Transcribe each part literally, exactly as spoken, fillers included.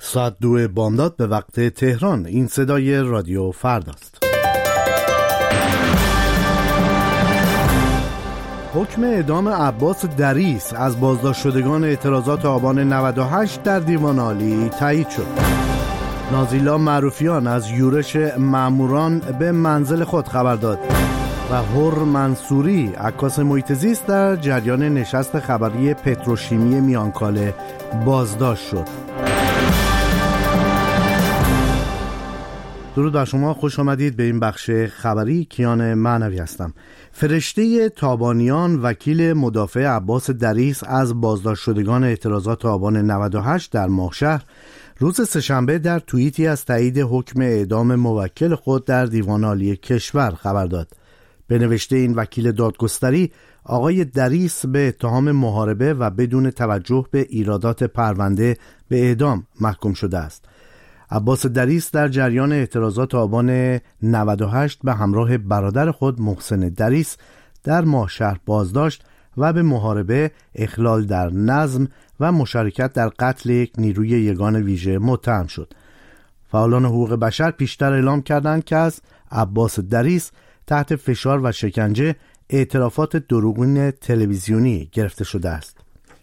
ساعت دو بامداد به وقت تهران. این صدای رادیو فرداست. حکم اعدام عباس دریس از بازداشت شدگان اعتراضات آبان نود و هشت در دیوان عالی تایید شد. نازیلا معروفیان از یورش ماموران به منزل خود خبر داد و هر منصوری عکاس محیط زیست در جریان نشست خبری پتروشیمی میانکاله بازداشت شد. درود بر شما، خوش آمدید به این بخش خبری. کیان معنوی هستم. فرشته تابانیان وکیل مدافع عباس دریس از بازداشت شدگان اعتراضات آبان نود و هشت در ماهشهر روز سه‌شنبه در توییتی از تایید حکم اعدام موکل خود در دیوان عالی کشور خبر داد. به نوشته این وکیل دادگستری، آقای دریس به اتهام محاربه و بدون توجه به ایرادات پرونده به اعدام محکوم شده است. عباس دریس در جریان اعتراضات آبان نود و هشت به همراه برادر خود محسن دریس در ماهشهر بازداشت و به محاربه، اخلال در نظم و مشارکت در قتل یک نیروی یگان ویژه متهم شد. فعالان حقوق بشر پیشتر اعلام کردند که از عباس دریس تحت فشار و شکنجه اعترافات دروغین تلویزیونی گرفته شده است.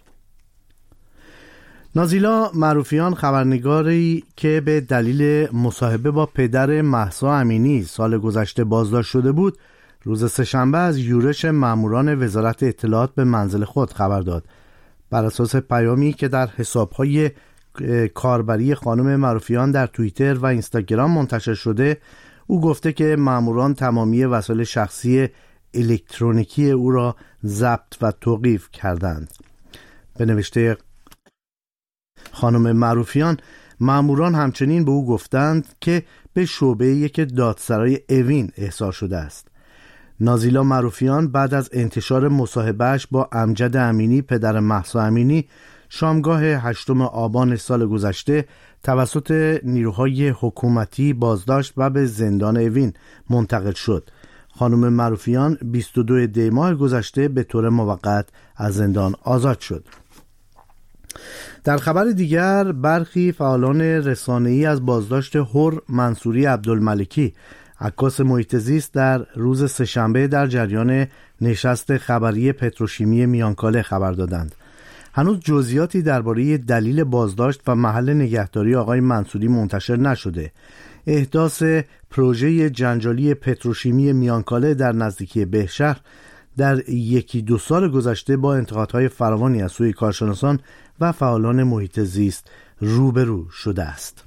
نازیلا معروفیان، خبرنگاری که به دلیل مصاحبه با پدر مهسا امینی سال گذشته بازداشت شده بود، روز سه‌شنبه از یورش ماموران وزارت اطلاعات به منزل خود خبر داد. بر اساس پیامی که در حساب‌های کاربری خانم معروفیان در توییتر و اینستاگرام منتشر شده، او گفته که ماموران تمامی وسایل شخصی الکترونیکی او را ضبط و توقیف کردند. به نوشته خانم معروفیان، ماموران همچنین به او گفتند که به شعبه یک دادسرای اوین احضار شده است. نازیلا معروفیان بعد از انتشار مصاحبهش با امجد امینی پدر مهسا امینی شامگاه هشتم آبان سال گذشته توسط نیروهای حکومتی بازداشت و به زندان اوین منتقل شد. خانم معروفیان بیست و دو دی ماه گذشته به طور موقت از زندان آزاد شد. در خبر دیگر، برخی فعالان رسانه‌ای از بازداشت هر منصوری عبدالملکی عکاس محیط زیست در روز سه‌شنبه در جریان نشست خبری پتروشیمی میانکاله خبر دادند. هنوز جزئیاتی درباره دلیل بازداشت و محل نگهداری آقای منصوری منتشر نشده. احداث پروژه جنجالی پتروشیمی میانکاله در نزدیکی بهشهر در یکی دو سال گذشته با انتقادهای فراوانی از سوی کارشناسان و فعالان محیط زیست روبرو شده است.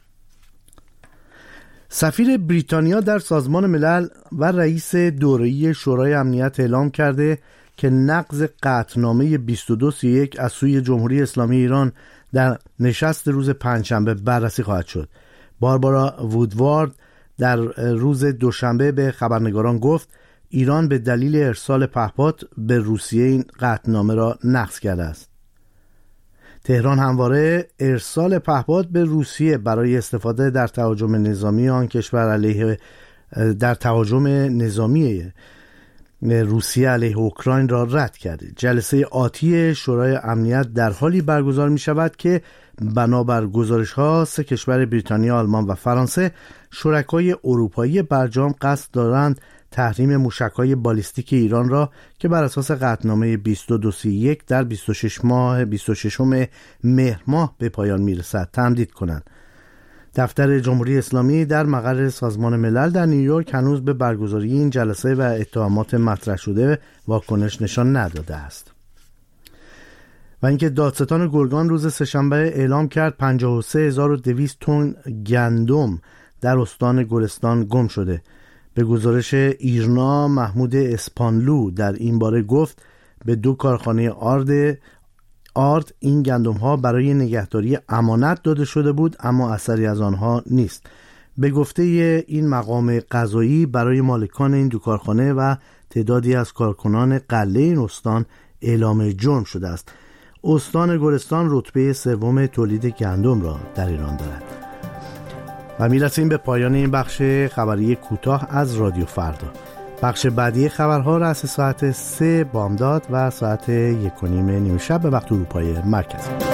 سفیر بریتانیا در سازمان ملل و رئیس دوره‌ای شورای امنیت اعلام کرده که نقض قطعنامه بیست و دو سی و یک از سوی جمهوری اسلامی ایران در نشست روز پنجشنبه بررسی خواهد شد. باربارا وودوارد در روز دوشنبه به خبرنگاران گفت ایران به دلیل ارسال پهپاد به روسیه این قطعنامه را نقض کرده است. تهران همواره ارسال پهپاد به روسیه برای استفاده در تهاجم نظامی آن کشور علیه در تهاجم نظامی روسیه علیه اوکراین را رد کرده. جلسه آتی شورای امنیت در حالی برگزار می شود که بنابر گزارش ها سه کشور بریتانیا، آلمان و فرانسه شرکای اروپایی برجام قصد دارند تحریم موشک‌های بالیستیک ایران را که بر اساس قطعنامه بیست و دو سی و یک در بیست و شش ماه بیست و ششم مهر ماه به پایان میرسد تمدید کنند. دفتر جمهوری اسلامی در مقر سازمان ملل در نیویورک هنوز به برگزاری این جلسه و اتهامات مطرح شده واکنش نشان نداده است. و اینکه دادستان گرگان روز سه‌شنبه اعلام کرد پنجاه و سه هزار و دویست تن گندم در استان گلستان گم شده. به گزارش ایرنا، محمود اسپانلو در این باره گفت به دو کارخانه آرد آرد این گندم ها برای نگهداری امانت داده شده بود، اما اثری از آنها نیست. به گفته این مقام قضایی برای مالکان این دو کارخانه و تعدادی از کارکنان قله این استان اعلام جرم شده است. استان گلستان رتبه سوم تولید گندم را در ایران دارد. و میرسیم به پایان این بخش خبری کوتاه از رادیو فردا. بخش بعدی خبرها را از ساعت سه بامداد و ساعت یک و نیم نیمه شب به وقت اروپای مرکزی.